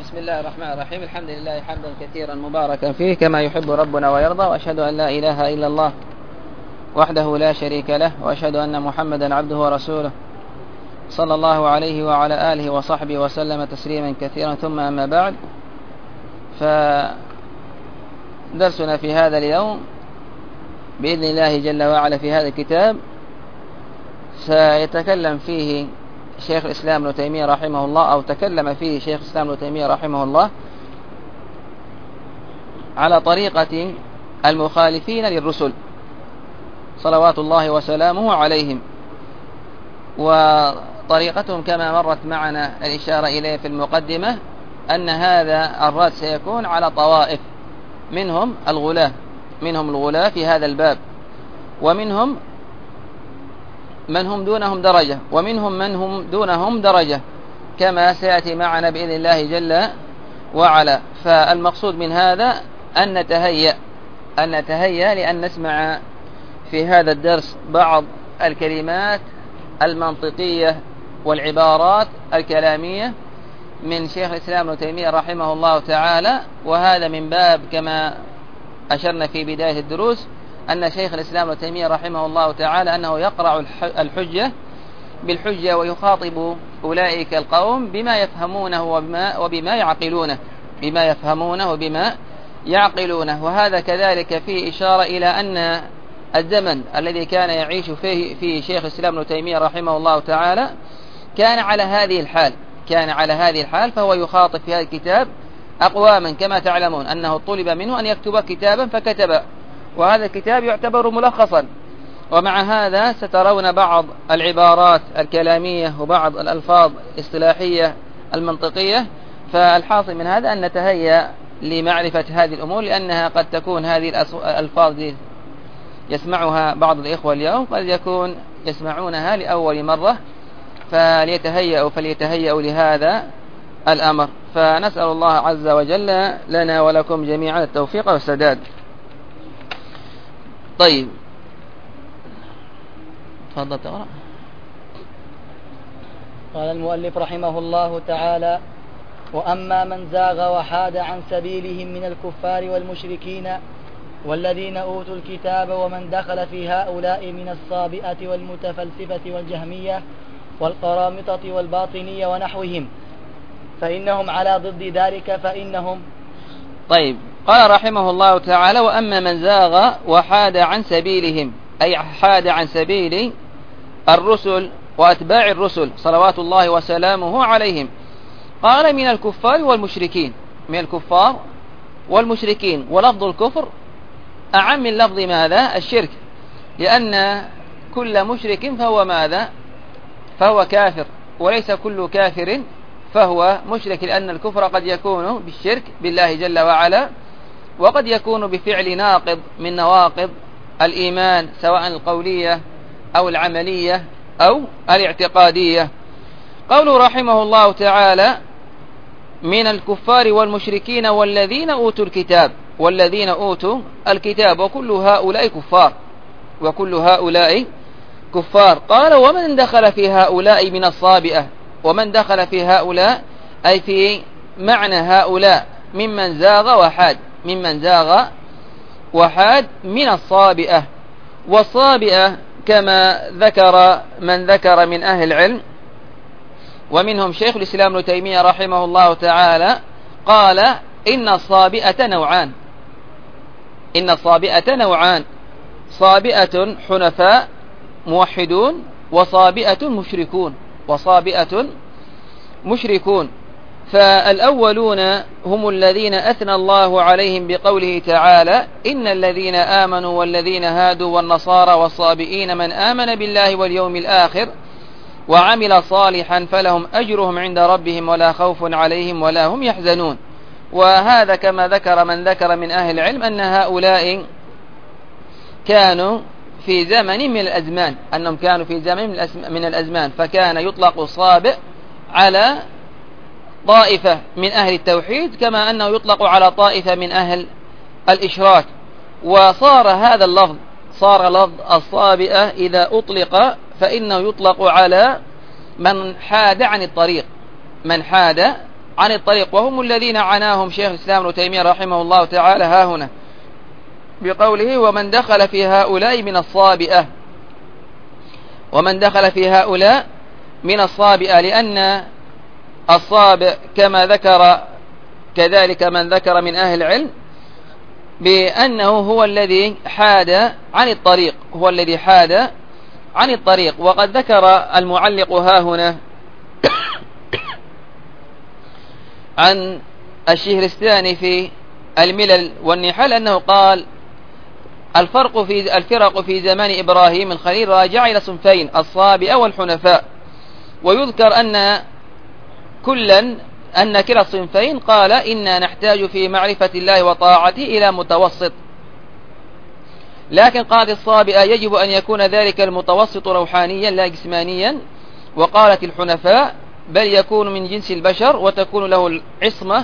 بسم الله الرحمن الرحيم. الحمد لله حمدا كثيرا مباركا فيه كما يحب ربنا ويرضى، وأشهد أن لا إله إلا الله وحده لا شريك له، وأشهد أن محمدا عبده ورسوله صلى الله عليه وعلى آله وصحبه وسلم تسليما كثيرا. ثم أما بعد، فدرسنا في هذا اليوم بإذن الله جل وعلا في هذا الكتاب سيتكلم فيه شيخ الإسلام ابن تيمية رحمه الله، أو تكلم فيه شيخ الإسلام ابن تيمية رحمه الله على طريقة المخالفين للرسل صلوات الله وسلامه عليهم. وطريقتهم كما مرت معنا الإشارة إليه في المقدمة أن هذا الرد سيكون على طوائف، منهم الغلاة في هذا الباب، ومنهم من هم دونهم درجة، ومنهم من هم دونهم درجة، كما سيأتي معنا بإذن الله جل وعلا. فالمقصود من هذا أن نتهيأ لأن نسمع في هذا الدرس بعض الكلمات المنطقية والعبارات الكلامية من شيخ الإسلام ابن تيمية رحمه الله تعالى، وهذا من باب كما أشرنا في بداية الدروس أن شيخ الإسلام ابن تيمية رحمه الله تعالى أنه يقرع الحجة بالحجة، ويخاطب أولئك القوم بما يفهمونه وبما يعقلونه. وهذا كذلك فيه إشارة إلى أن الزمن الذي كان يعيش فيه شيخ الإسلام ابن تيمية رحمه الله تعالى كان على هذه الحال، فهو يخاطب في هذا الكتاب أقواما كما تعلمون أنه طلب منه أن يكتب كتابا فكتب، وهذا الكتاب يعتبر ملخصا. ومع هذا سترون بعض العبارات الكلامية وبعض الألفاظ الاصطلاحية المنطقية، فالحاصل من هذا أن نتهيأ لمعرفة هذه الأمور، لأنها قد تكون هذه الألفاظ يسمعها بعض الإخوة اليوم، قد يكون يسمعونها لأول مرة، فليتهيأوا لهذا الأمر. فنسأل الله عز وجل لنا ولكم جميعا التوفيق والسداد. طيب، تفضل تقرأ. قال المؤلف رحمه الله تعالى: وأما من زاغ وحاد عن سبيلهم من الكفار والمشركين والذين أوتوا الكتاب ومن دخل في هؤلاء من الصابئة والمتفلسفة والجهمية والقرامطة والباطنية ونحوهم فإنهم على ضد ذلك فإنهم. طيب، قال رحمه الله تعالى: وأما من زاغ وحاد عن سبيلهم، أي حاد عن سبيل الرسل وأتباع الرسل صلوات الله وسلامه عليهم. قال: من الكفار والمشركين، ولفظ الكفر أعم من لفظ ماذا؟ الشرك، لأن كل مشرك فهو ماذا؟ فهو كافر، وليس كل كافر فهو مشرك، لأن الكفر قد يكون بالشرك بالله جل وعلا، وقد يكون بفعل ناقض من نواقض الإيمان، سواء القولية أو العملية أو الاعتقادية. قوله رحمه الله تعالى: من الكفار والمشركين والذين أوتوا الكتاب وكل هؤلاء كفار. قال: ومن دخل في هؤلاء من الصابئة، ومن دخل في هؤلاء أي في معنى هؤلاء ممن زاغ وحاد من الصابئة. والصابئة كما ذكر من ذكر من أهل العلم، ومنهم شيخ الإسلام ابن تيمية رحمه الله تعالى، قال: إن الصابئة نوعان: صابئة حنفاء موحدون، وصابئة مشركون. فالأولون هم الذين أثنى الله عليهم بقوله تعالى: إن الذين آمنوا والذين هادوا والنصارى والصابئين من آمن بالله واليوم الآخر وعمل صالحا فلهم أجرهم عند ربهم ولا خوف عليهم ولا هم يحزنون. وهذا كما ذكر من ذكر من أهل العلم أن هؤلاء كانوا في زمن من الأزمان، فكان يطلق الصابئ على طائفة من أهل التوحيد، كما أنه يطلق على طائفة من أهل الإشراك. وصار هذا اللفظ، لفظ الصابئة إذا أطلق فإنه يطلق على من حاد عن الطريق، عن الطريق، وهم الذين عناهم شيخ الإسلام ابن تيمية رحمه الله تعالى ها هنا بقوله ومن دخل في هؤلاء من الصابئة، ومن دخل في هؤلاء من الصابئة، لأن الصابئ كما ذكر كذلك من ذكر من أهل العلم بأنه هو الذي حاد عن الطريق، هو الذي حاد عن الطريق. وقد ذكر المعلق ها هنا عن الشهرستاني في الملل والنحل أنه قال الفرق في زمان إبراهيم الخليل راجع إلى صنفين، الصابئة والحنفاء. ويذكر أن كلا الصنفين قال إنا نحتاج في معرفة الله وطاعته إلى متوسط، لكن قالت الصابئة يجب أن يكون ذلك المتوسط روحانيا لا جسمانيا، وقالت الحنفاء بل يكون من جنس البشر وتكون له العصمة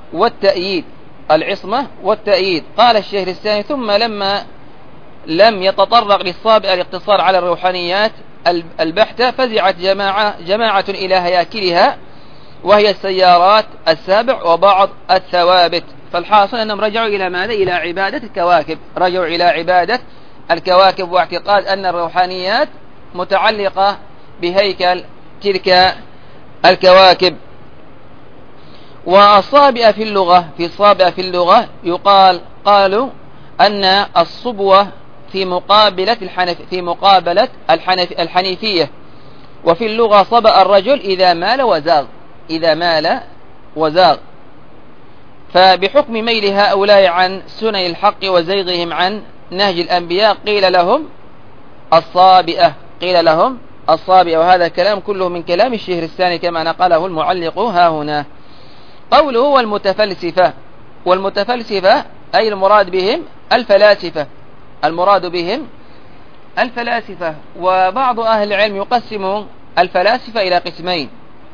والتأييد. قال الشهرستاني ثم لما لم يتطرق للصابئة الاقتصار على الروحانيات البحتة فزعت جماعة إلى هياكلها وهي السيارات السابع وبعض الثوابت. فالحاصل أنهم رجعوا إلى ماذا؟ إلى عبادة الكواكب، رجعوا إلى عبادة الكواكب واعتقاد أن الروحانيات متعلقة بهيكل تلك الكواكب. والصابئة في اللغة قالوا أن الصبوة في مقابلة الحنيفية، وفي اللغة صبأ الرجل إذا مال وزاغ. فبحكم ميل هؤلاء عن سنن الحق وزيغهم عن نهج الأنبياء قيل لهم الصابئة. وهذا كلام كله من كلام الشهرستاني كما نقله المعلق ها هنا. قوله والمتفلسفة أي المراد بهم الفلاسفة. وبعض أهل العلم يقسم الفلاسفة إلى قسمين،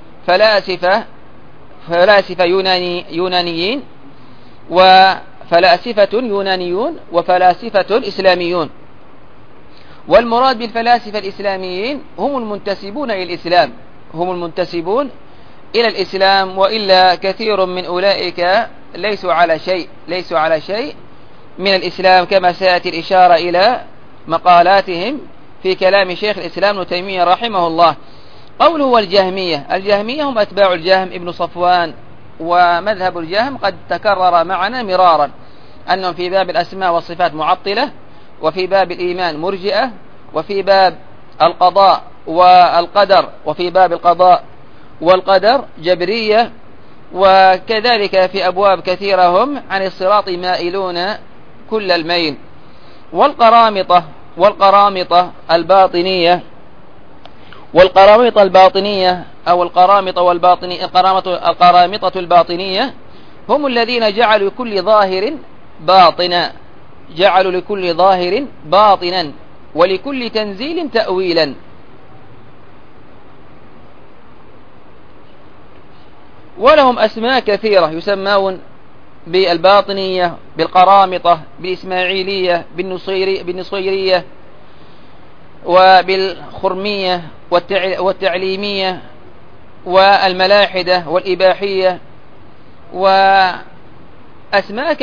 فلاسفة يونانيين، وفلاسفة يونانيون، وفلاسفة إسلاميون. والمراد بالفلاسفة الإسلاميين هم المنتسبون إلى الإسلام، وإلا كثير من أولئك ليسوا على شيء من الإسلام، كما سيأتي الإشارة إلى مقالاتهم في كلام شيخ الإسلام ابن تيمية رحمه الله. قوله والجهمية هم أتباع الجهم ابن صفوان. ومذهب الجهم قد تكرر معنا مرارا أنهم في باب الأسماء والصفات معطلة، وفي باب الإيمان مرجئة، وفي باب القضاء والقدر جبرية، وكذلك في أبواب كثيرة هم عن الصراط مائلون كل الميل. والقرامطة الباطنية أو القرامطة الباطنية هم الذين جعلوا لكل ظاهر باطنا ولكل تنزيل تأويلا. ولهم أسماء كثيرة يسمون بالباطنية، بالقرامطة، بالإسماعيلية، بالنصيرية، وبالخرمية، والتعليمية، والملاحدة، والإباحية، وأسماء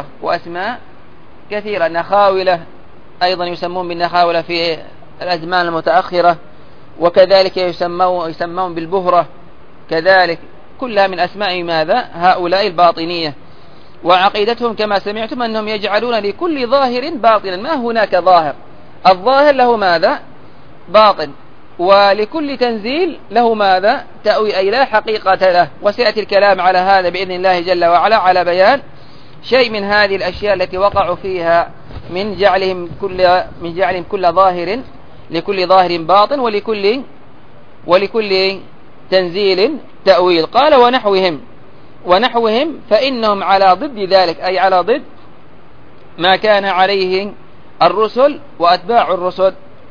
كثيرة. نخاولة أيضا يسمون بالنخاولة في الأزمان المتأخرة، وكذلك يسمون بالبهرة كذلك، كلها من أسماء ماذا؟ هؤلاء الباطنية. وعقيدتهم كما سمعتم أنهم يجعلون لكل ظاهر باطنا، ما هناك ظاهر، الظاهر له ماذا؟ باطن، ولكل تنزيل له ماذا؟ تأوي، أي لا حقيقة له. وسيأتي الكلام على هذا بإذن الله جل وعلا، على بيان شيء من هذه الأشياء التي وقعوا فيها من جعلهم كل ظاهر لكل ظاهر باطن ولكل تنزيل تأويل. قال ونحوهم فإنهم على ضد ذلك، أي على ضد ما كان عليه الرسل وأتباع الرسل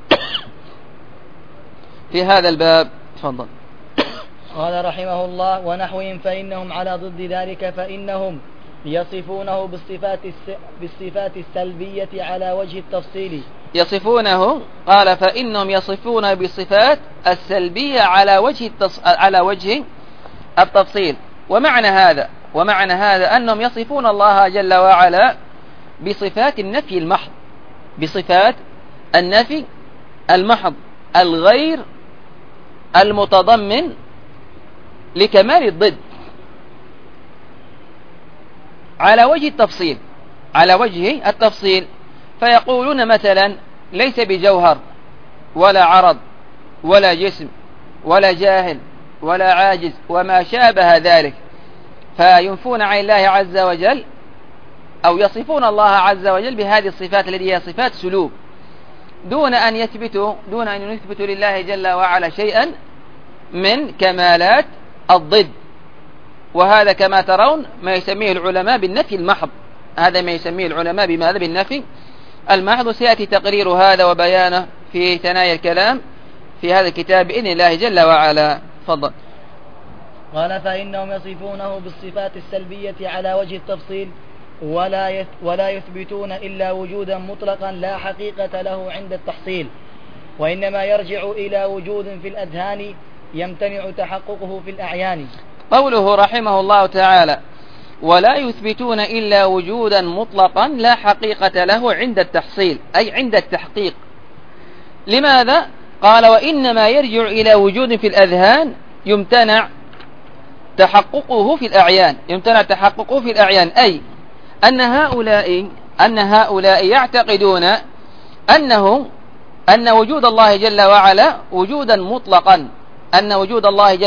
في هذا الباب. تفضل. قال رحمه الله ونحوهم فإنهم على ضد ذلك، فإنهم يصفونه بالصفات السلبية على وجه التفصيل. قال فإنهم يصفون بالصفات السلبية على وجه التفصيل. ومعنى هذا أنهم يصفون الله جل وعلا بصفات النفي المحض، بصفات النفي المحض الغير المتضمن لكمال الضد، على وجه التفصيل. فيقولون مثلا ليس بجوهر ولا عرض ولا جسم ولا جاهل ولا عاجز وما شابه ذلك، فينفون عن الله عز وجل أو يصفون الله عز وجل بهذه الصفات التي هي صفات سلوك، دون أن يثبتوا لله جل وعلا شيئا من كمالات الضد. وهذا كما ترون ما يسميه العلماء بالنفي المحض، هذا ما يسميه العلماء بماذا؟ بالنفي المحض. سيأتي تقرير هذا وبيانه في ثنايا الكلام في هذا الكتاب بإذن الله جل وعلا. تفضل. قال فإنهم يصفونه بالصفات السلبية على وجه التفصيل ولا يثبتون إلا وجودا مطلقا لا حقيقة له عند التحصيل، وإنما يرجع إلى وجود في الأذهان يمتنع تحققه في الأعيان. قوله رحمه الله تعالى ولا يثبتون إلا وجودا مطلقا لا حقيقة له عند التحصيل، أي عند التحقيق. لماذا؟ قال وإنما يرجع إلى وجود في الأذهان يمتنع تحققه في الأعيان، أي أن هؤلاء يعتقدون أن وجود الله جل وعلا وجودا مطلقا، أن وجود الله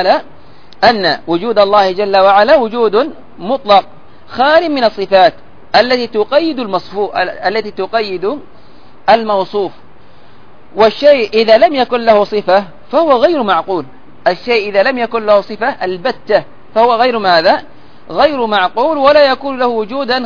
جل وعلا وجود مطلق خال من الصفات التي تقيد الموصوف. والشيء إذا لم يكن له صفة فهو غير معقول، الشيء إذا لم يكن له صفة البتة فهو غير ماذا؟ غير معقول، ولا يكون له وجودا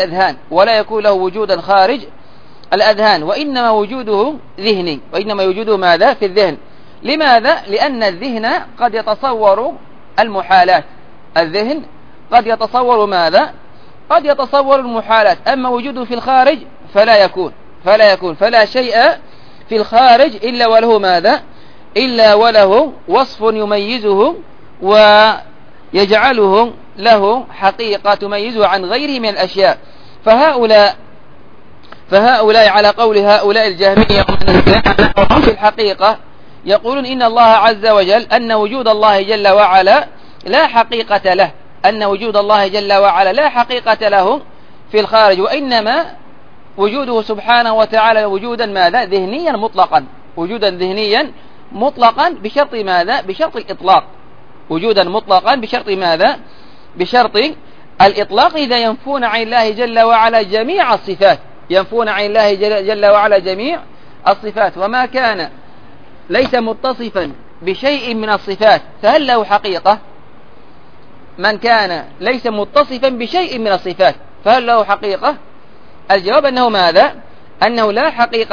خارج الأذهان، وإنما وجوده ذهني، وإنما وجوده ماذا؟ في الذهن. لماذا؟ لأن الذهن قد يتصور المحالات، الذهن قد يتصور ماذا؟ قد يتصور المحالات، أما وجوده في الخارج فلا شيء في الخارج إلا وله ماذا؟ إلا وله وصف يميزه ويجعله له حقيقة تميزه عن غيره من الأشياء. فهؤلاء على قول هؤلاء الجهمية في الحقيقة يقولون إن الله عز وجل أن وجود الله جل وعلا لا حقيقة له، في الخارج، وإنما وجوده سبحانه وتعالى وجودا ماذا؟ ذهنيا مطلقا بشرط ماذا؟ بشرط الإطلاق، وجودا مطلقا بشرط ماذا؟ بشرط الإطلاق. إذا ينفون عن الله جل وعلا جميع الصفات، وما كان ليس متصفا بشيء من الصفات فهل له حقيقة؟ من كان ليس متصفا بشيء من الصفات فهل له حقيقة؟ الجواب أنه ماذا؟ أنه لا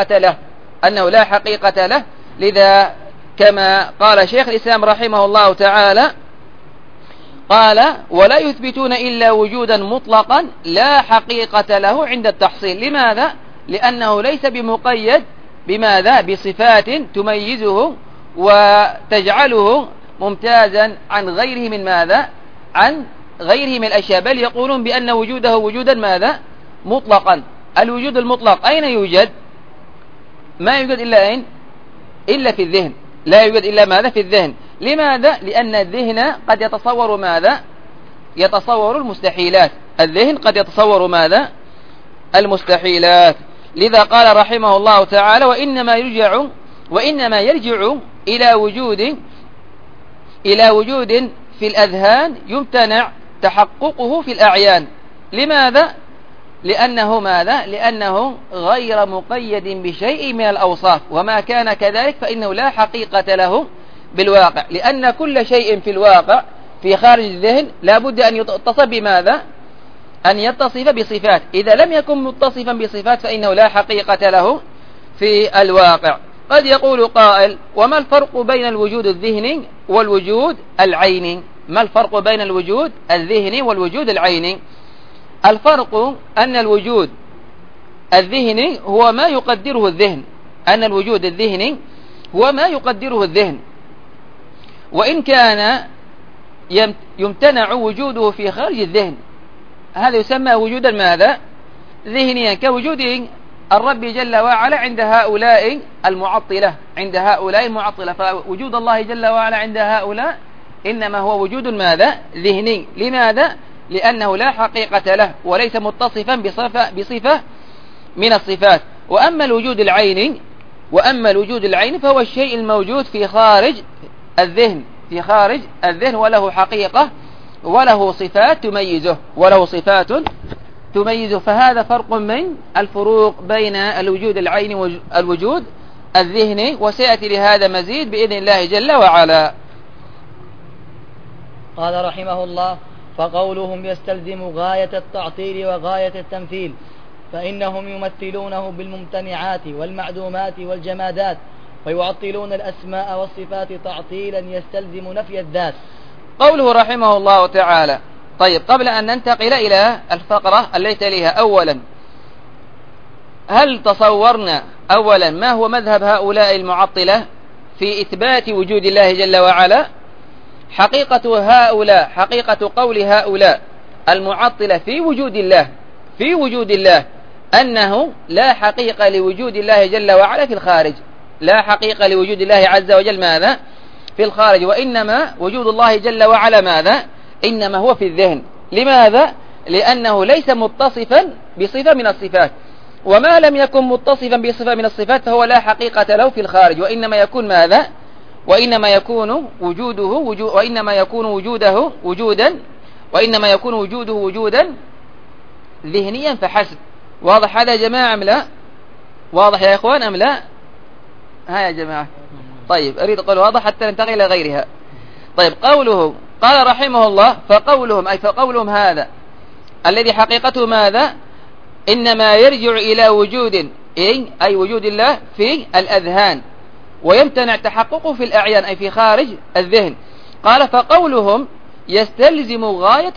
حقيقة له. لذا كما قال شيخ الإسلام رحمه الله تعالى قال ولا يثبتون إلا وجودا مطلقا لا حقيقة له عند التحصيل. لماذا؟ لأنه ليس بمقيد بماذا؟ بصفات تميزه وتجعله ممتازا عن غيره من ماذا؟ عن غيره من الأشياء، بل يقولون بأن وجوده وجودا ماذا؟ مطلقا. الوجود المطلق أين يوجد؟ ما يوجد إلا أين؟ إلا في الذهن، لا يوجد إلا ماذا؟ في الذهن. لماذا؟ لأن الذهن قد يتصور ماذا؟ يتصور المستحيلات، الذهن قد يتصور ماذا؟ المستحيلات. لذا قال رحمه الله تعالى وإنما يرجع إلى وجود في الأذهان يمتنع تحققه في الأعيان. لماذا؟ لأنه غير مقيد بشيء من الأوصاف، وما كان كذلك فإنه لا حقيقة له بالواقع، لأن كل شيء في الواقع في خارج الذهن لا بد أن يتصف بماذا؟ أن يتصف بصفات، إذا لم يكن متصفا بصفات فإنه لا حقيقة له في الواقع. قد يقول قائل وما الفرق بين الوجود الذهني والوجود العيني؟ ما الفرق بين الوجود الذهني والوجود العيني؟ الفرق أن الوجود الذهني هو ما يقدره الذهن، وإن كان يمتنع وجوده في خارج الذهن، هذا يسمى وجودا ماذا؟ ذهنيا، كوجود الرب جل وعلا عند هؤلاء المعطلة، فوجود الله جل وعلا عند هؤلاء إنما هو وجود ماذا؟ ذهني. لماذا؟ لأنه لا حقيقة له وليس متصفا بصفة من الصفات. وأما الوجود العين فهو الشيء الموجود في خارج الذهن وله حقيقة وله صفات تميزه، فهذا فرق من الفروق بين الوجود العيني والوجود الذهني، وسيأتي لهذا مزيد بإذن الله جل وعلا. قال رحمه الله: فقولهم يستلزم غاية التعطيل وغاية التمثيل، فإنهم يمثلونه بالممتنعات والمعدومات والجمادات، ويعطلون الأسماء والصفات تعطيلا يستلزم نفي الذات. قوله رحمه الله تعالى. طيب، قبل أن ننتقل إلى الفقرة التي تليها، أولا هل تصورنا أولا ما هو مذهب هؤلاء المعطلة في إثبات وجود الله جل وعلا؟ حقيقة قول هؤلاء المعطلة في وجود الله أنه لا حقيقة لوجود الله جل وعلا في الخارج، لا حقيقة لوجود الله عز وجل ماذا؟ في الخارج، وإنما وجود الله جل وعلا ماذا؟ إنما هو في الذهن. لماذا؟ لأنه ليس متصفا بصفة من الصفات، وما لم يكن متصفا بصفة من الصفات فهو لا حقيقة له في الخارج، وإنما يكون ماذا؟ وإنما يكون وجوده وجودا ذهنيا فحسب. واضح هذا يا جماعة أم لا؟ واضح يا إخوان أم لا؟ ها يا جماعة. طيب، أريد أقول واضح حتى ننتقل إلى غيرها. طيب، قوله قال رحمه الله: فقولهم هذا الذي حقيقته ماذا؟ إنما يرجع إلى وجود أي وجود الله في الأذهان، ويمتنع تحققه في الأعيان أي في خارج الذهن. قال: فقولهم يستلزم غاية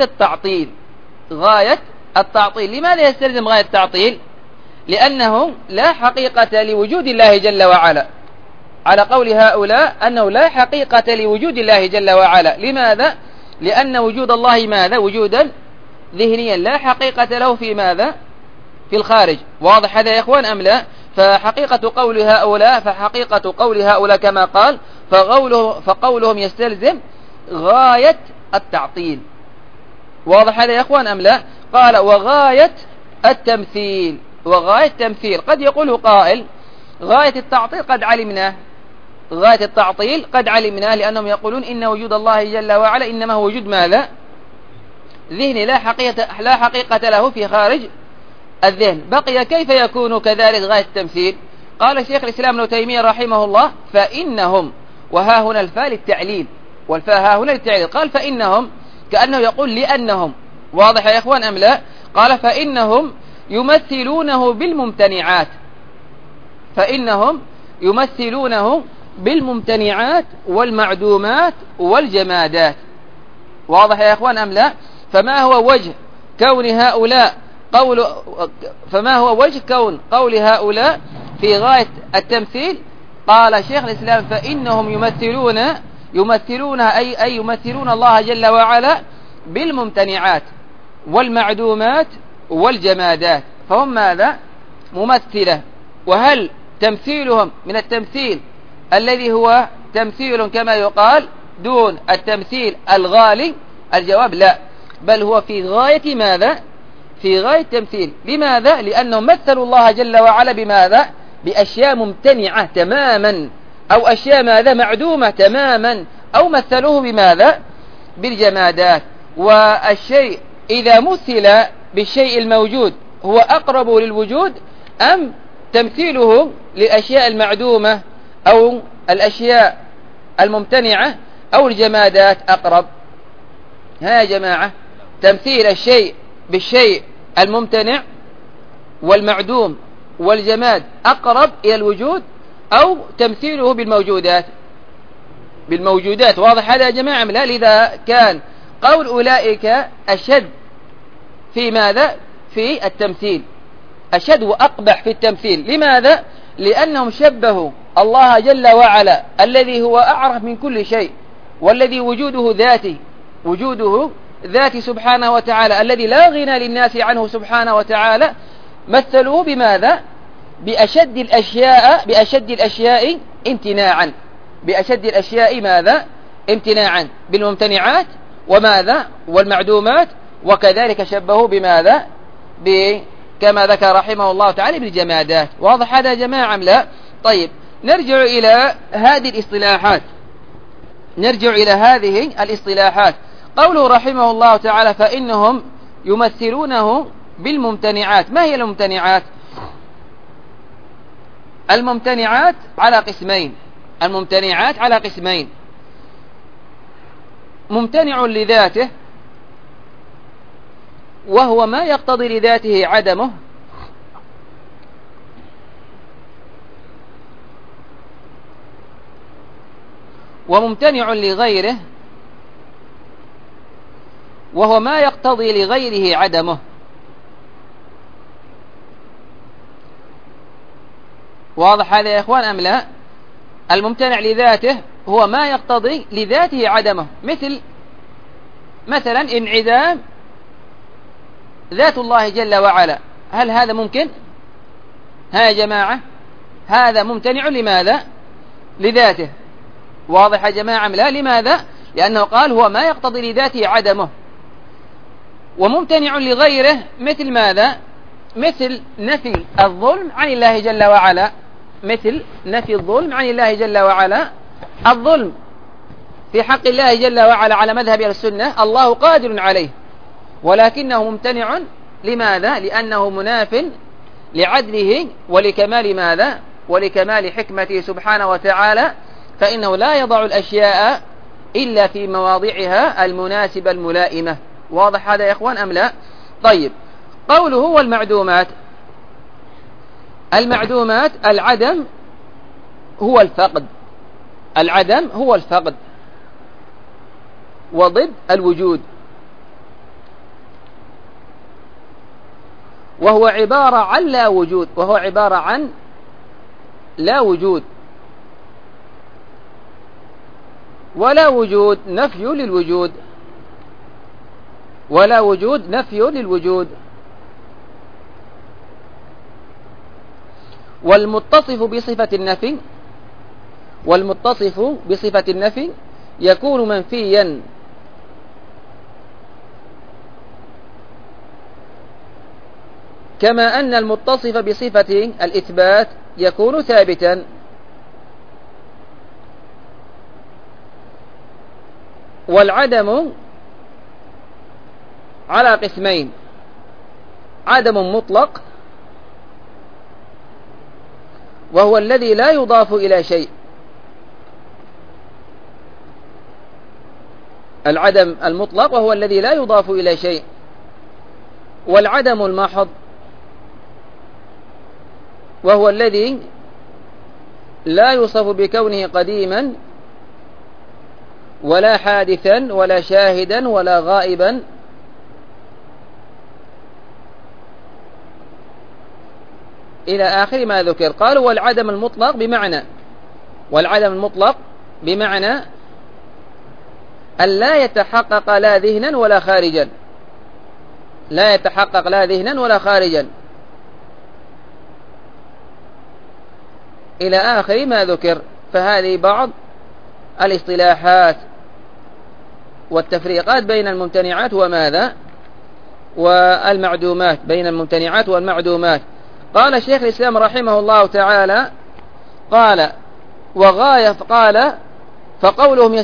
التعطيل. لماذا يستلزم غاية التعطيل؟ لأنه لا حقيقة لوجود الله جل وعلا، على قول هؤلاء أنه لا حقيقة لوجود الله جل وعلا. لماذا؟ لأن وجود الله ماذا؟ وجودا ذهنيا لا حقيقة له في ماذا؟ في الخارج. واضح هذا يا إخوان أم لا؟ فحقيقة قول هؤلاء كما قال: فقولهم يستلزم غاية التعطيل. واضح هذا يا إخوان أم لا؟ قال: وغاية التمثيل. قد يقول قائل: غاية التعطيل قد علمناه، لأنهم يقولون إن وجود الله جل وعلا إنما هو وجود ماذا؟ ذهني لا حقيقة له في خارج الذهن. بقي كيف يكون كذلك غاية التمثيل؟ قال شيخ الإسلام ابن تيمية رحمه الله: فإنهم، وها هنا الفاء للتعليل، والفاء ها هنا للتعليل. قال فإنهم كأنه يقول لأنهم. واضح يا إخوان أم لا؟ قال: فإنهم يمثلونه بالممتنعات والمعدومات والجمادات. واضح يا إخوان أم لا؟ فما هو وجه كون قول هؤلاء في غاية التمثيل؟ قال شيخ الإسلام: فإنهم يمثلون الله جل وعلا بالممتنعات والمعدومات والجمادات، فهم ماذا؟ ممثلة. وهل تمثيلهم من التمثيل الذي هو تمثيل كما يقال دون التمثيل الغالي؟ الجواب لا، بل هو في غاية ماذا؟ في غاية التمثيل. لماذا؟ لأنهم مثلوا الله جل وعلا بماذا؟ بأشياء ممتنعة تماما، أو أشياء ماذا؟ معدومة تماما، أو مثلوه بماذا؟ بالجمادات. والشيء إذا مثل بالشيء الموجود هو أقرب للوجود، أم تمثيله للأشياء المعدومة أو الأشياء الممتنعة أو الجمادات أقرب؟ ها يا جماعة، تمثيل الشيء بالشيء الممتنع والمعدوم والجماد أقرب إلى الوجود، أو تمثيله بالموجودات؟ واضح هذا يا جماعة؟ لا. لذا كان قول أولئك أشد في ماذا؟ في التمثيل، أشد وأقبح في التمثيل. لماذا؟ لأنهم شبهوا الله جل وعلا الذي هو أعرف من كل شيء، والذي وجوده ذاتي وجوده ذات سبحانه وتعالى الذي لا غنى للناس عنه سبحانه وتعالى، مثلوه بماذا؟ بأشد الأشياء امتناعا، بأشد الأشياء ماذا؟ امتناعا، بالممتنعات وماذا؟ والمعدومات، وكذلك شبهوا بماذا؟ كما ذكر رحمه الله تعالى بالجمادات. واضح هذا يا جماعة أم لا؟ طيب نرجع إلى هذه الاصطلاحات. قوله رحمه الله تعالى فإنهم يمثلونه بالممتنعات. ما هي الممتنعات؟ الممتنعات على قسمين. ممتنع لذاته وهو ما يقتضي لذاته عدمه، وممتنع لغيره وهو ما يقتضي لغيره عدمه. واضح هذا يا إخوان أم لا؟ الممتنع لذاته هو ما يقتضي لذاته عدمه، مثلا انعدام ذات الله جل وعلا. هل هذا ممكن؟ ها يا جماعة، هذا ممتنع لماذا؟ لذاته. واضح يا جماعة لا؟ لماذا؟ لأنه قال هو ما يقتضي لذاته عدمه. وممتنع لغيره مثل ماذا؟ مثل نفي الظلم عن الله جل وعلا، الظلم في حق الله جل وعلا على مذهب السنة الله قادر عليه، ولكنه ممتنع لماذا؟ لأنه مناف لعدله ولكمال ماذا؟ ولكمال حكمته سبحانه وتعالى، فإنه لا يضع الأشياء إلا في مواضعها المناسبة الملائمة. واضح هذا يا إخوان أم لا؟ طيب قوله هو المعدومات. العدم هو الفقد، وضد الوجود، وهو عبارة عن لا وجود، ولا وجود نفي للوجود، والمتصف بصفة النفي يكون منفيا، كما أن المتصف بصفة الإثبات يكون ثابتا. والعدم على قسمين: عدم مطلق وهو الذي لا يضاف إلى شيء، العدم المطلق وهو الذي لا يضاف إلى شيء. والعدم المحض وهو الذي لا يوصف بكونه قديما ولا حادثا ولا شاهدا ولا غائبا، إلى آخر ما ذكر. قالوا والعدم المطلق بمعنى أن لا يتحقق لا ذهنا ولا خارجا، إلى آخر ما ذكر. فهذه بعض الاصطلاحات والتفريقات بين الممتنعات وماذا؟ والمعدومات، بين الممتنعات والمعدومات. قال الشيخ الإسلام رحمه الله تعالى قال فقولهم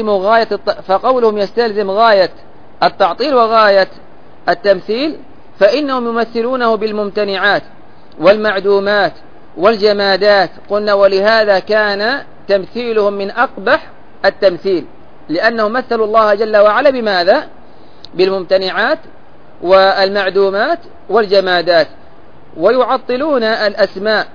يستلزم غاية التعطيل وغاية التمثيل، فإنهم يمثلونه بالممتنعات والمعدومات والجمادات. قلنا ولهذا كان تمثيلهم من أقبح التمثيل، لأنهم مثلوا الله جل وعلا بماذا؟ بالممتنعات والمعدومات والجمادات، ويعطلون الأسماء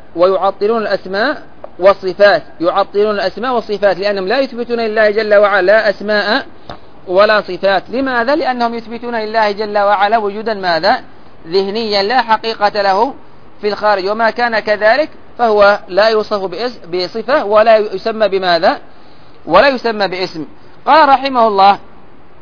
والصفات، لأنهم لا يثبتون لله جل وعلا أسماء ولا صفات. لماذا؟ لأنهم يثبتون لله جل وعلا وجودا ماذا؟ ذهنيا لا حقيقة له في الخارج، وما كان كذلك فهو لا يوصف بصفة ولا يسمى بماذا؟ ولا يسمى باسم. قال رحمه الله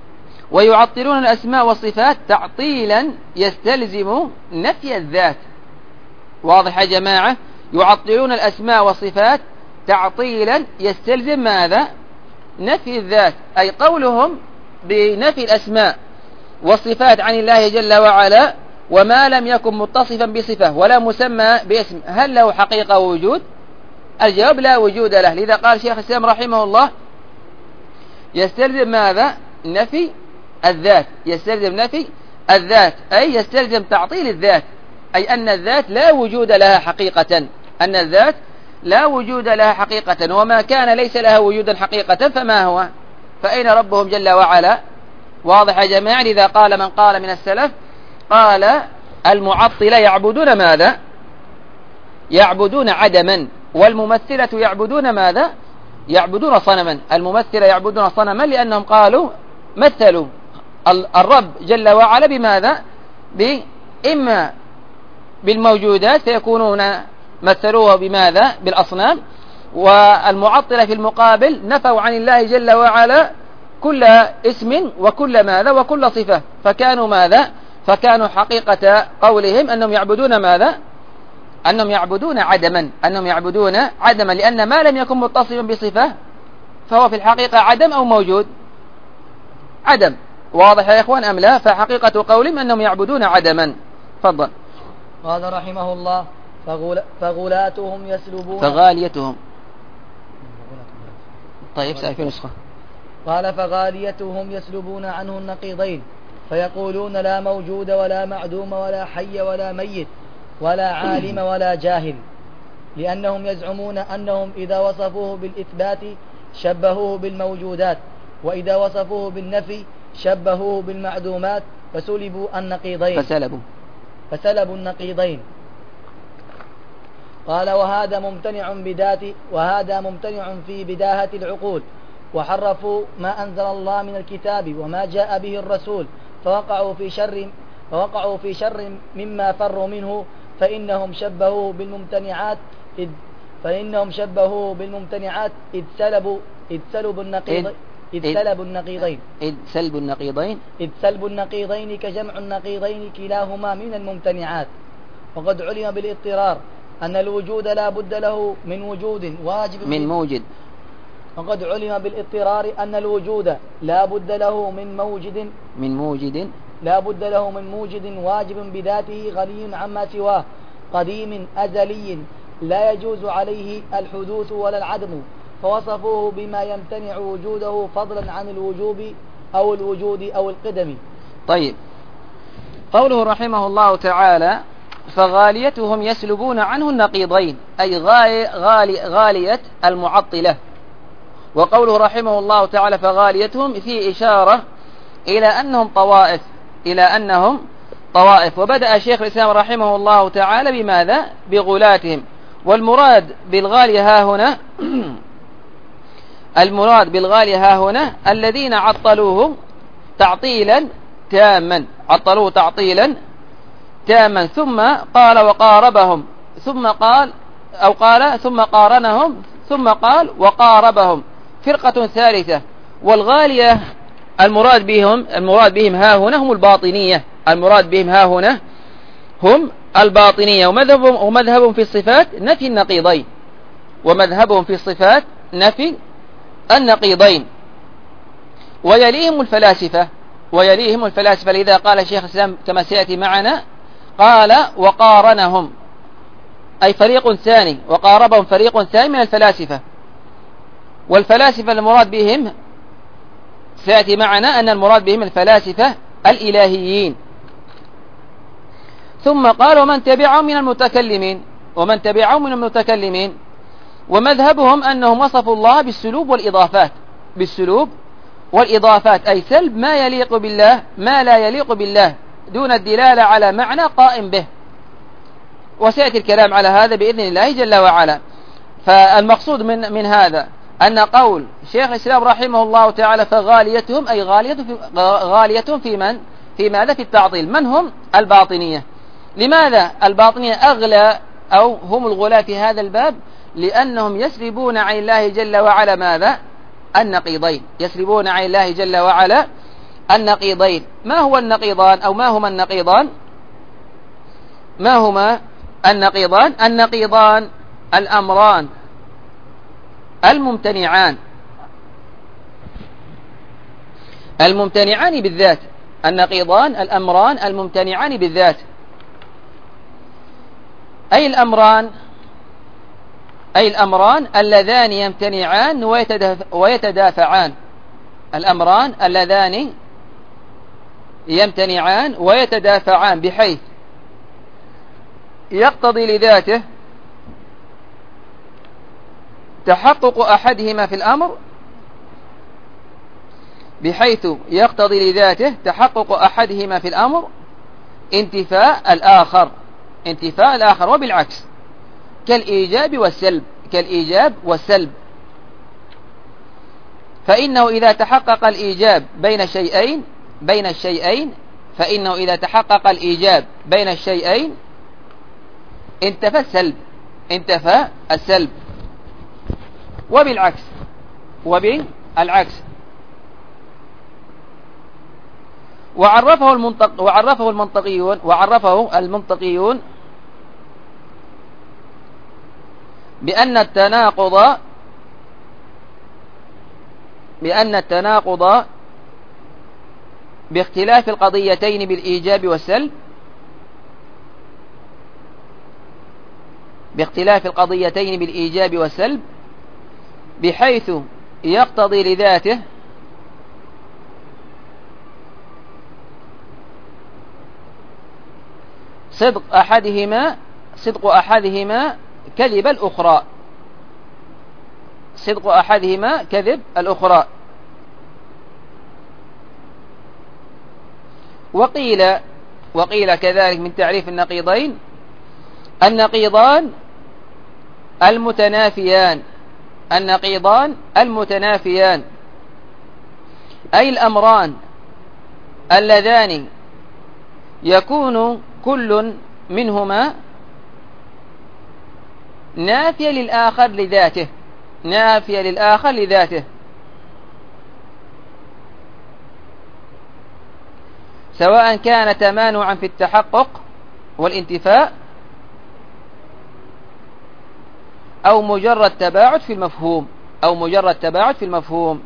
ويعطلون الأسماء والصفات تعطيلا يستلزم نفي الذات. واضح يا جماعة؟ يعطلون الأسماء والصفات تعطيلا يستلزم ماذا؟ نفي الذات، أي قولهم بنفي الأسماء والصفات عن الله جل وعلا وما لم يكن متصفا بصفة ولا مسمى باسم، هل له حقيقة ووجود؟ الجواب لا وجود له. لذا قال شيخ الإسلام رحمه الله يستلزم ماذا؟ نفي الذات، يستلزم نفي الذات، أي يستلزم تعطيل الذات، أي أن الذات لا وجود لها حقيقة، أن الذات لا وجود لها حقيقة، وما كان ليس لها وجودا حقيقة فما هو؟ فأين ربهم جل وعلا؟ واضح يا جماعة؟ لذا قال من قال من السلف قال المعطلة يعبدون ماذا؟ يعبدون عدما، والممثلة يعبدون ماذا؟ يعبدون صنما. الممثلة يعبدون صنما لأنهم قالوا مثلوا الرب جل وعلا بماذا؟ إما بالموجودات فيكونون مثلوه بماذا؟ بالأصنام. والمعطلة في المقابل نفوا عن الله جل وعلا كل اسم وكل ماذا؟ وكل صفة، فكانوا ماذا؟ فكانوا حقيقة قولهم أنهم يعبدون ماذا؟ أنهم يعبدون عدما، أنهم يعبدون عدما، لأن ما لم يكن متصفا بصفة فهو في الحقيقة عدم أو موجود؟ عدم. واضح يا إخوان أم لا؟ فحقيقة قولهم أنهم يعبدون عدما. تفضل. قال رحمه الله فغلاتهم يسلبون فغاليتهم. طيب سألفي نسخة. قال فغاليتهم يسلبون عنه النقيضين، فيقولون لا موجود ولا معدوم ولا حي ولا ميت ولا عالم ولا جاهل، لأنهم يزعمون أنهم إذا وصفوه بالإثبات شبهوه بالموجودات، وإذا وصفوه بالنفي شبهوه بالمعدومات، فسلبوا النقيضين فسلبوا النقيضين. قال وهذا ممتنع بذاته، وهذا ممتنع في بداهة العقول، وحرفوا ما أنزل الله من الكتاب وما جاء به الرسول، فوقعوا في شر مما فروا منه، فإنهم شبهوا بالممتنعات إذ سلبوا النقيضين كجمع النقيضين كلاهما من الممتنعات. وقد علم بالاضطرار أن الوجود لا بد له من وجود واجب من موجد وقد علم بالاضطرار أن الوجود لا بد له من موجد واجب بذاته غني عما سواه قديم أزلي لا يجوز عليه الحدوث ولا العدم، فوصفوه بما يمتنع وجوده فضلا عن الوجود أو القدم. طيب، قوله رحمه الله تعالى فغاليتهم يسلبون عنه النقيضين، أي غالية المعطلة. وقوله رحمه الله تعالى فغاليتهم في إشارة إلى أنهم طوائف. وبدأ شيخ الإسلام رحمه الله تعالى بماذا؟ بغلاتهم. والمراد بالغالية ها هنا الذين عطلوه تعطيلا تاما، ثم قال وقاربهم، ثم قارنهم، ثم قال وقاربهم، فرقة ثالثة. والغالية المراد بهم ها هنا هم الباطنية، ومذهبهم في الصفات نفي النقيضين، ويليهم الفلاسفة. لذا قال شيخ الإسلام كما سيأتي معنا قال وقارنهم، أي فريق ثاني، وقاربهم فريق ثاني من الفلاسفة. والفلاسفة المراد بهم سيأتي معنا أن المراد بهم الفلاسفة الإلهيين. ثم قال ومن تبعهم من المتكلمين، ومذهبهم أنهم وصفوا الله بالسلوب والإضافات، أي سلب ما لا يليق بالله دون الدلالة على معنى قائم به، وسيأتي الكلام على هذا بإذن الله جل وعلا. فالمقصود من هذا أن قول شيخ الإسلام رحمه الله تعالى فغاليتهم، أي غاليتهم في ماذا؟ في التعطيل. من هم؟ الباطنية. لماذا الباطنية أغلى أو هم الغلاة في هذا الباب؟ لأنهم يسلبون عن الله جل وعلا ماذا؟ النقيضين، يسلبون عن الله جل وعلا النقيضين. ما هو النقيضان أو ما هما النقيضان؟ ما هما النقيضان؟ النقيضان الأمران الممتنعان بالذات. النقيضان الأمران الممتنعان بالذات. أي الأمران اللذان يمتنعان ويتدافعان. الأمران اللذان يمتنعان ويتدافعان بحيث يقتضي لذاته تحقق أحدهما في الأمر، بحيث يقتضي لذاته تحقق أحدهما في الأمر انتفاء الآخر، وبالعكس كالإيجاب والسلب. فإنه إذا تحقق الإيجاب بين الشيئين فإنه إذا تحقق الإيجاب بين الشيئين انتفى السلب، وبالعكس وعرفه المنطقيون بأن التناقض باختلاف القضيتين بالإيجاب والسلب بحيث يقتضي لذاته صدق أحدهما كذب الأخرى. وقيل كذلك من تعريف النقيضين: النقيضان المتنافيان أي الأمران اللذان يكون كل منهما نافيا للآخر لذاته، سواء كان تمانعا في التحقق والانتفاء أو مجرد تباعد في المفهوم.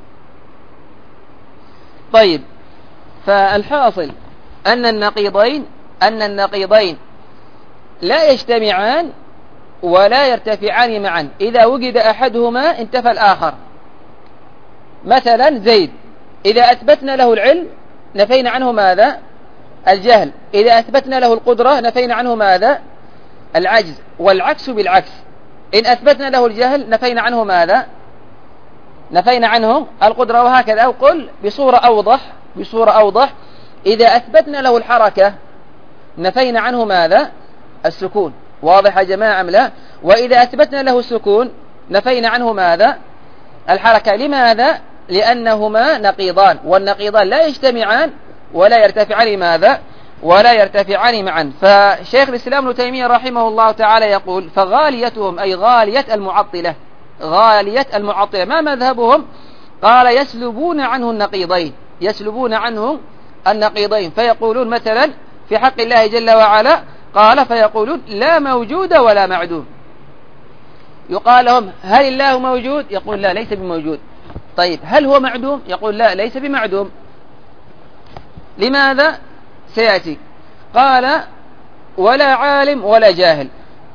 طيب، فالحاصل أن النقيضين لا يجتمعان ولا يرتفعان معا. إذا وجد أحدهما انتفى الآخر. مثلا زيد، إذا أثبتنا له العلم نفينا عنه ماذا؟ الجهل. إذا أثبتنا له القدرة نفينا عنه ماذا؟ العجز. والعكس بالعكس، إن أثبتنا له الجهل نفينا عنه ماذا؟ نفينا عنه القدرة. وهكذا. أو قل بصورة أوضح: إذا أثبتنا له الحركة نفينا عنه ماذا؟ السكون. واضح يا جماعة أم لا؟ وإذا أثبتنا له السكون نفينا عنه ماذا؟ الحركة. لماذا؟ لأنهما نقيضان، والنقيضان لا يجتمعان ولا يرتفعان ماذا؟ ولا يرتفعان معا. فشيخ الإسلام ابن تيمية رحمه الله تعالى يقول: فغاليتهم أي غالية المعطلة ما مذهبهم؟ قال: يسلبون عنه النقيضين، فيقولون مثلا في حق الله جل وعلا، قال فيقولون: لا موجود ولا معدوم. يقال لهم: هل الله موجود؟ يقول: لا، ليس بموجود. طيب، هل هو معدوم؟ يقول: لا، ليس بمعدوم. لماذا؟ سيأتي. قال: ولا عالم ولا جاهل.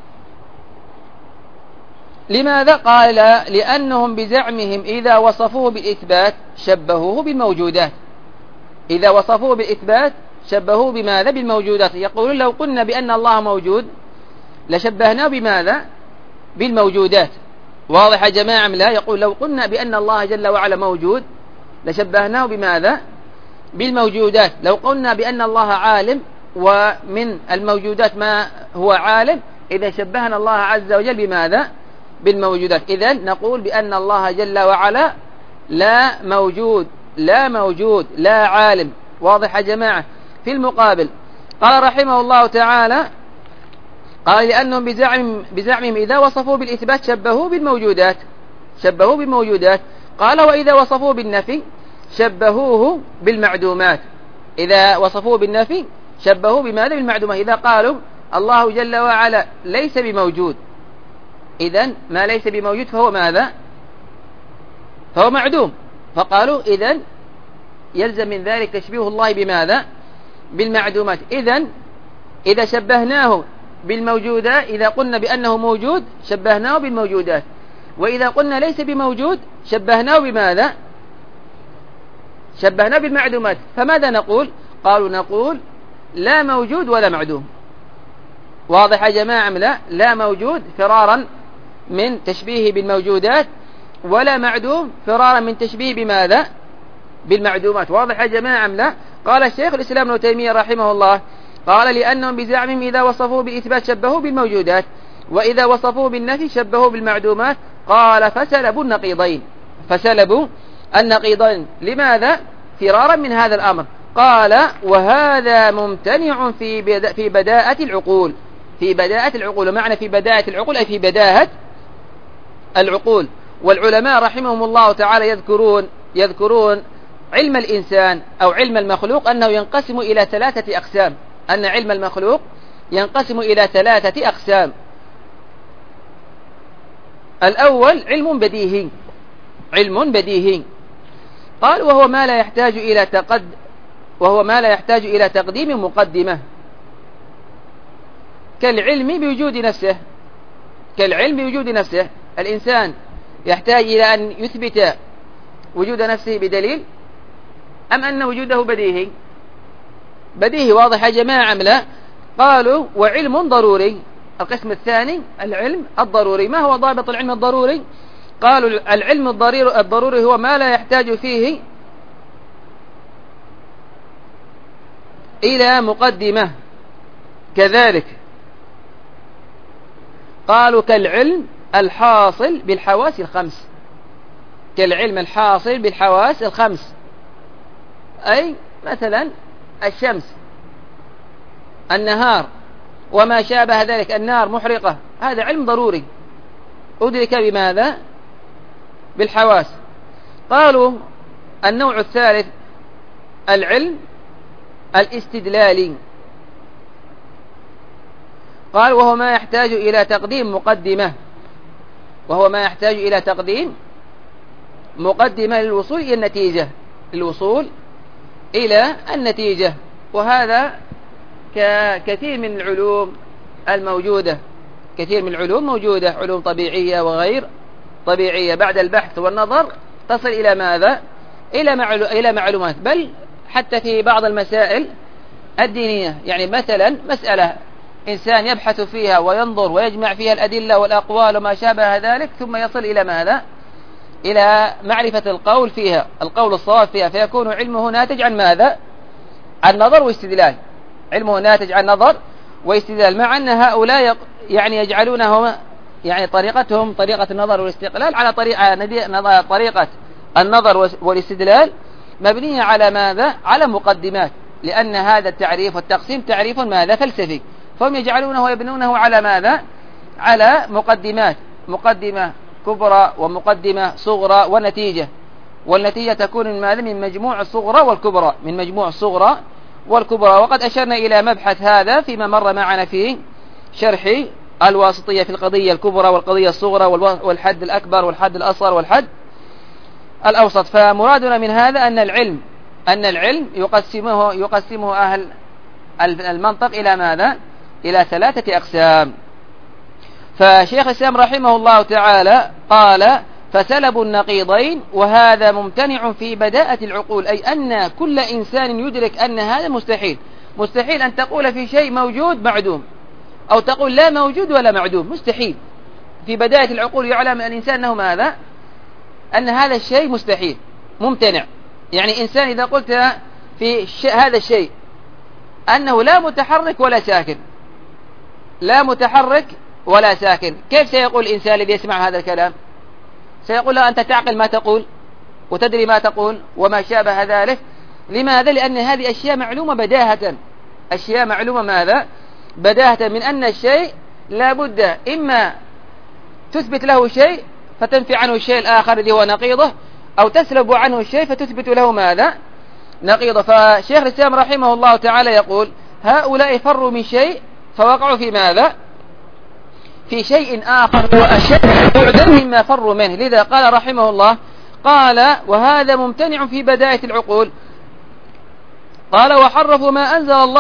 لماذا؟ قال: لأنهم بزعمهم إذا وصفوه بالإثبات شبهوه بالموجودات. إذا وصفوه بالإثبات شبهوه بماذا؟ بالموجودات. يقولون: لو قلنا بأن الله موجود لشبهناه بماذا؟ بالموجودات. واضح يا جماعة أم لا؟ يقول: لو قلنا بأن الله جل وعلا موجود لشبهناه بماذا؟ بالموجودات. لو قلنا بأن الله عالم ومن الموجودات ما هو عالم، إذا شبهنا الله عز وجل بماذا؟ بالموجودات. إذن نقول بأن الله جل وعلا لا موجود لا عالم. واضح يا جماعة؟ في المقابل قال رحمه الله تعالى: قال: لأنهم بزعمهم إذا وصفوا بالإثبات شبهوا بالموجودات. قال: وإذا وصفوا بالنفي شبهوه بالمعدومات. إذا وصفوه بالنفي شبهوه بماذا؟ بالمعدومات. إذا قالوا الله جل وعلا ليس بموجود، إذن ما ليس بموجود فهو ماذا؟ فهو معدوم. فقالوا إذن يلزم من ذلك تشبيه الله بماذا؟ بالمعدومات. إذن إذا شبهناه بالموجودات، إذا قلنا بأنه موجود شبهناه بالموجودات، وإذا قلنا ليس بموجود شبهناه بماذا؟ شبهناه بالمعدومات. فماذا نقول؟ قالوا نقول لا موجود ولا معدوم. واضح يا جماعة أم لا؟ لا موجود فرارا من تشبيه بالموجودات، ولا معدوم فرارا من تشبيه بماذا؟ بالمعدومات. واضح يا جماعة أم لا؟ قال الشيخ الإسلام ابن تيمية رحمه الله قال لأنهم بزعمهم إذا وصفوه بإثبات شبهوه بالموجودات، وإذا وصفوه بالنفي شبهوه بالمعدومات. قال فسلبوا النقيضين، فسلبوا النقيضين. لماذا؟ فرارا من هذا الأمر. قال وهذا ممتنع في بداءة العقول. في بداءة العقول، ومعنى في بداءة العقول أي في بداهة العقول. والعلماء رحمهم الله تعالى يذكرون علم الإنسان أو علم المخلوق أنه ينقسم إلى 3 أقسام. أن علم المخلوق ينقسم إلى 3 أقسام. الأول علم بديهي، علم بديهي. قال وهو ما لا يحتاج إلى تقديم مقدمة، كالعلم بوجود نفسه. كالعلم بوجود نفسه. الإنسان يحتاج إلى أن يثبت وجود نفسه بدليل، أم أن وجوده بديهي؟ بديهي. واضح يا جماعة أم لا؟ قالوا وعلم ضروري. القسم الثاني العلم الضروري. ما هو ضابط العلم الضروري؟ قالوا العلم الضروري هو ما لا يحتاج فيه إلى مقدمة. كذلك قالوا كالعلم الحاصل بالحواس الخمس. كالعلم الحاصل بالحواس الخمس، أي مثلا الشمس، النهار، وما شابه ذلك. النار محرقة، هذا علم ضروري أدرك بماذا؟ بالحواس. قالوا النوع الثالث العلم الاستدلالي. قال وهو ما يحتاج إلى تقديم مقدمة، وهو ما يحتاج إلى تقديم مقدمة للوصول إلى النتيجة، للوصول إلى النتيجة. وهذا ككثير من العلوم الموجودة. كثير من العلوم موجودة، علوم طبيعية وغير طبيعية. بعد البحث والنظر تصل إلى ماذا؟ إلى معلومات. بل حتى في بعض المسائل الدينية، يعني مثلا مسألة إنسان يبحث فيها وينظر ويجمع فيها الأدلة والأقوال وما شابه ذلك، ثم يصل إلى ماذا؟ إلى معرفة القول فيها، القول الصواب فيها، فيكون علمه ناتج عن ماذا؟ عن نظر واستدلال. علمه ناتج عن نظر واستدلال. مع أن هؤلاء يعني يجعلونه يعني طريقتهم طريقة النظر والاستقلال على طريقة النظر والاستدلال مبنية على ماذا؟ على مقدمات. لأن هذا التعريف والتقسيم تعريف ماذا؟ فلسفي. فهم يجعلونه ويبنونه على ماذا؟ على مقدمات، مقدمة كبرى ومقدمة صغرى ونتيجة. والنتيجة تكون من ماذا؟ من مجموع الصغرى والكبرى، من مجموع الصغرى والكبرى. وقد أشرنا إلى مبحث هذا فيما مر معنا في شرح الواسطية في القضية الكبرى والقضية الصغرى والحد الأكبر والحد الأصغر والحد الأوسط. فمرادنا من هذا أن العلم يقسمه أهل المنطق إلى ماذا؟ إلى 3 أقسام. فشيخ الإسلام رحمه الله تعالى قال فسلبوا النقيضين، وهذا ممتنع في بداءة العقول. أي أن كل إنسان يدرك أن هذا مستحيل. مستحيل أن تقول في شيء موجود معدوم، أو تقول لا موجود ولا معدوم، مستحيل. في بداية العقول يعلم الإنسان أنه ماذا؟ أن هذا الشيء مستحيل ممتنع. يعني إنسان إذا قلت في هذا الشيء أنه لا متحرك ولا ساكن، لا متحرك ولا ساكن، كيف سيقول الإنسان الذي يسمع هذا الكلام؟ سيقول له أنت تعقل ما تقول وتدري ما تقول وما شابه ذلك. لماذا؟ لأن هذه أشياء معلومة بداهة. أشياء معلومة ماذا؟ بداهة، من أن الشيء لا بد إما تثبت له شيء فتنفي عنه الشيء الآخر الذي هو نقيضه، أو تسلب عنه الشيء فتثبت له ماذا؟ نقيضه. فشيخ الإسلام رحمه الله تعالى يقول هؤلاء فروا من شيء فوقعوا في ماذا؟ في شيء آخر وأشد بعدا مما فروا منه. لذا قال رحمه الله قال وهذا ممتنع في بداية العقول. قال وحرفوا ما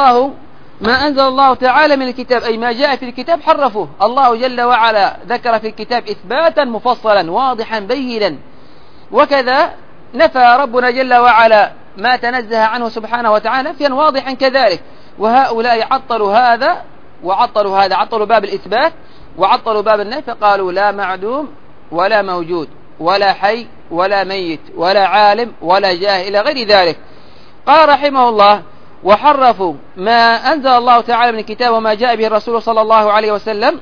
أنزل الله تعالى من الكتاب، أي ما جاء في الكتاب حرفوه. الله جل وعلا ذكر في الكتاب إثباتا مفصلا واضحا بينا، وكذا نفى ربنا جل وعلا ما تنزه عنه سبحانه وتعالى نفيا واضحا كذلك. وهؤلاء عطلوا هذا وعطلوا هذا، عطلوا باب الإثبات وعطلوا باب النفي، فقالوا لا معدوم ولا موجود ولا حي ولا ميت ولا عالم ولا جاهل إلى غير ذلك. قال رحمه الله وحرفوا ما أنزل الله تعالى من الكتاب وما جاء به الرسول صلى الله عليه وسلم.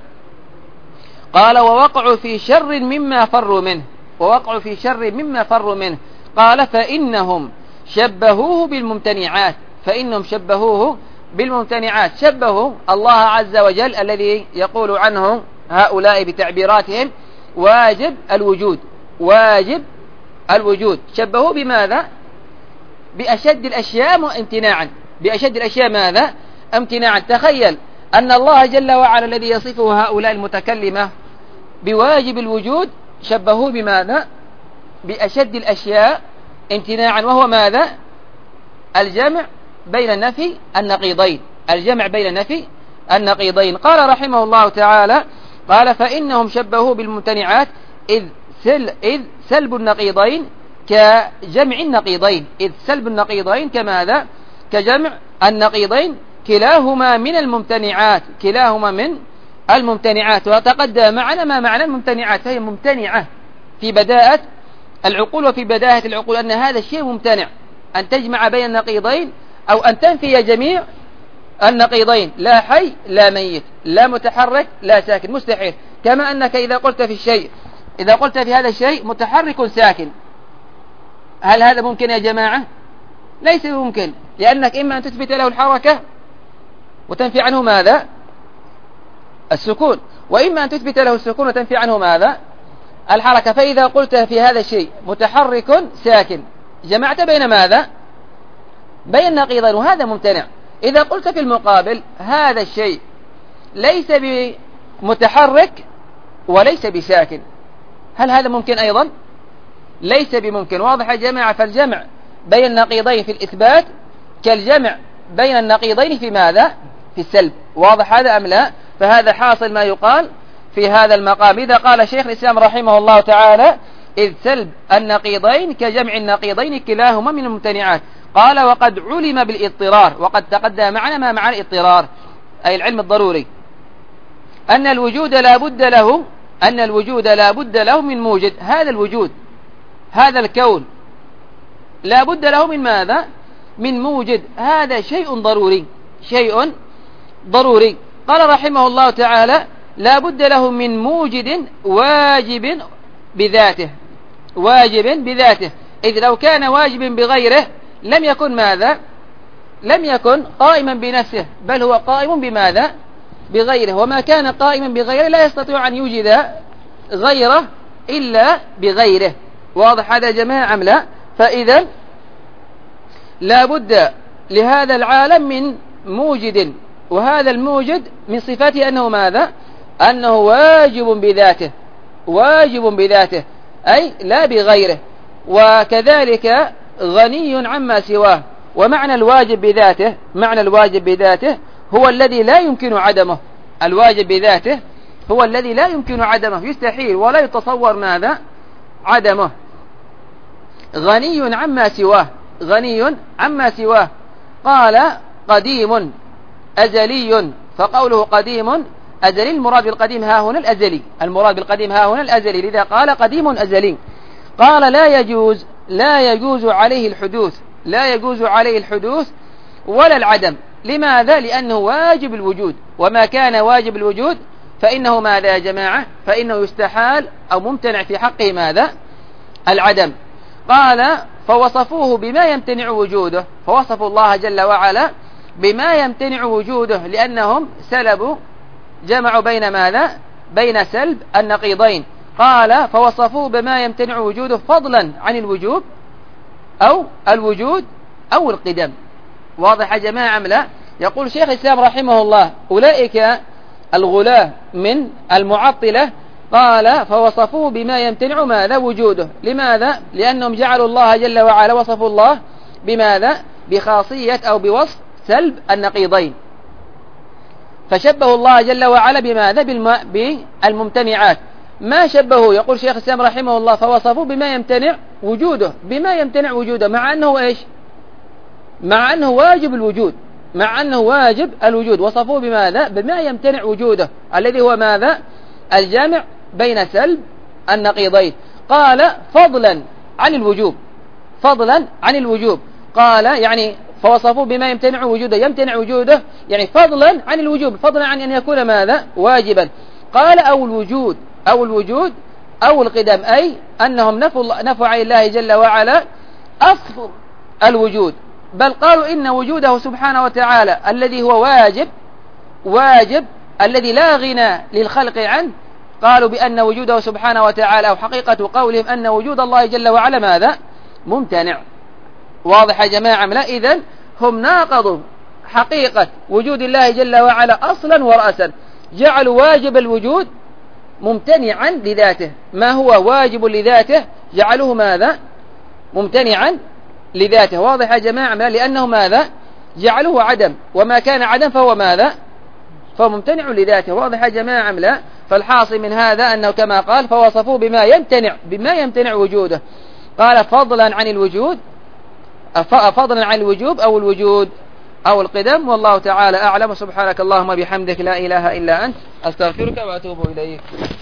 قال ووقعوا في شر مما فروا منه، ووقعوا في شر مما فروا منه. قال فإنهم شبهوه بالممتنعات، فإنهم شبهوه بالممتنعات، شبهوا الله عز وجل الذي يقول عنه هؤلاء بتعبيراتهم واجب الوجود، واجب الوجود، شبهوه بماذا؟ بأشد الأشياء امتناعا، بأشد الأشياء ماذا؟ امتناعا. تخيل أن الله جل وعلا الذي يصفه هؤلاء المتكلمة بواجب الوجود شبهوه بماذا؟ بأشد الأشياء امتناعا، وهو ماذا؟ الجمع بين النفي النقيضين، الجمع بين النفي النقيضين. قال رحمه الله تعالى قال فإنهم شبهوه بالممتنعات إذ سلب النقيضين كجمع النقيضين، إذ سلب النقيضين كماذا؟ كجمع النقيضين، كلاهما من الممتنعات، كلاهما من الممتنعات. وتقدم معنا ما معنى الممتنعات، فهي ممتنعة في بداءة العقول وفي بداية العقول، أن هذا الشيء ممتنع، أن تجمع بين النقيضين أو أن تنفي جميع النقيضين، لا حي لا ميت، لا متحرك لا ساكن، مستحيل. كما أنك إذا قلت في الشيء، إذا قلت في هذا الشيء متحرك ساكن، هل هذا ممكن يا جماعة؟ ليس ممكن، لأنك إما أن تثبت له الحركة وتنفي عنه ماذا؟ السكون، وإما أن تثبت له السكون وتنفي عنه ماذا؟ الحركة. فإذا قلت في هذا الشيء متحرك ساكن جمعت بين ماذا؟ بين النقيضين، وهذا ممتنع. إذا قلت في المقابل هذا الشيء ليس بمتحرك وليس بساكن، هل هذا ممكن أيضا؟ ليس بممكن. واضح يا جماعة؟ فالجمع بين النقيضين في الإثبات كالجمع بين النقيضين في ماذا؟ في السلب. واضح هذا أم لا؟ فهذا حاصل ما يقال في هذا المقام. إذا قال شيخ الإسلام رحمه الله تعالى إذ سلب النقيضين كجمع النقيضين كلاهما من الممتنعات. قال وقد علم بالاضطرار، وقد تقدم معنا ما معنى الاضطرار، أي العلم الضروري، أن الوجود لا بد له، أن الوجود لا بد له من موجد. هذا الوجود، هذا الكون لا بد له من ماذا؟ من موجد. هذا شيء ضروري، شيء ضروري. قال رحمه الله تعالى لا بد له من موجد واجب بذاته، واجب بذاته، إذ لو كان واجب بغيره لم يكن ماذا؟ لم يكن قائما بنفسه، بل هو قائم بماذا؟ بغيره. وما كان قائما بغيره لا يستطيع أن يوجد غيره إلا بغيره. واضح هذا يا جماعة أم لا؟ فإذا لا بد لهذا العالم من موجد، وهذا الموجد من صفاته أنه ماذا؟ أنه واجب بذاته، واجب بذاته، أي لا بغيره. وكذلك غني عما سواه. ومعنى الواجب بذاته، معنى الواجب بذاته هو الذي لا يمكن عدمه. الواجب بذاته هو الذي لا يمكن عدمه، يستحيل ولا يتصور ماذا؟ عدمه. غني عما سواه، غني عما سواه. قال قديم أزلي، فقوله قديم أزلي المراد بالقديم ها هنا الأزلي، المراد بالقديم ها هنا الأزلي، لذا قال قديم أزلي. قال لا يجوز عليه الحدوث، لا يجوز عليه الحدوث ولا العدم. لماذا؟ لأنه واجب الوجود، وما كان واجب الوجود فإنه ماذا يا جماعة؟ فإنه يستحال أو ممتنع في حقه ماذا؟ العدم. قال فوصفوه بما يمتنع وجوده، فوصفوا الله جل وعلا بما يمتنع وجوده، لأنهم سلبوا، جمعوا بين ماذا؟ بين سلب النقيضين. قال فوصفوه بما يمتنع وجوده فضلا عن الوجوب أو الوجود أو القدم. واضح يا جماعة أم لا؟ يقول شيخ الإسلام رحمه الله أولئك الغلاة من المعطلة قال فوصفوه بما يمتنع ماذا وجوده. لماذا؟ لأنهم جعلوا الله جل وعلا وصفوا الله بماذا؟ بخاصية أو بوصف سلب النقيضين، فشبهوا الله جل وعلا بماذا؟ بالممتنعات. ما شبهوا يقول شيخ الإسلام رحمه الله فوصفوه بما يمتنع وجوده، بما يمتنع وجوده، مع أنه إيش؟ مع أنه واجب الوجود، مع أنه واجب الوجود، وصفوه بماذا؟ بما يمتنع وجوده الذي هو ماذا؟ الجامع بين سلب النقيضين. قال فضلا عن الوجوب، فضلا عن الوجوب. قال يعني فوصفوه بما يمتنع وجوده، يمتنع وجوده يعني فضلا عن الوجوب، فضلا عن أن يكون ماذا؟ واجبا. قال أو الوجود أو الوجود أو القدم، أي أنهم نفوا عن الله جل وعلا أصل الوجود، بل قالوا إن وجوده سبحانه وتعالى الذي هو واجب الذي لا غنى للخلق عنه، قالوا بأن وجوده سبحانه وتعالى أو حقيقة قولهم أن وجود الله جل وعلا ماذا؟ ممتنع. واضح يا جماعة؟ لا، إذن هم ناقضوا حقيقة وجود الله جل وعلا أصلا ورأسا، جعلوا واجب الوجود ممتنعا لذاته، ما هو واجب لذاته جعلوه ماذا؟ ممتنعا لذاته. واضح يا جماعة؟ لأنه ماذا؟ جعلوه عدم، وما كان عدم فهو ماذا؟ فممتنع لذاته. واضح يا جماعة؟ لا. فالحاصل من هذا أنه كما قال فوصفوه بما يمتنع وجوده. قال فضلا عن الوجود، فضلا عن الوجوب أو الوجود أو القدم. والله تعالى أعلم. سبحانك اللهم بحمدك لا إله إلا أنت أستغفرك وأتوب إليك.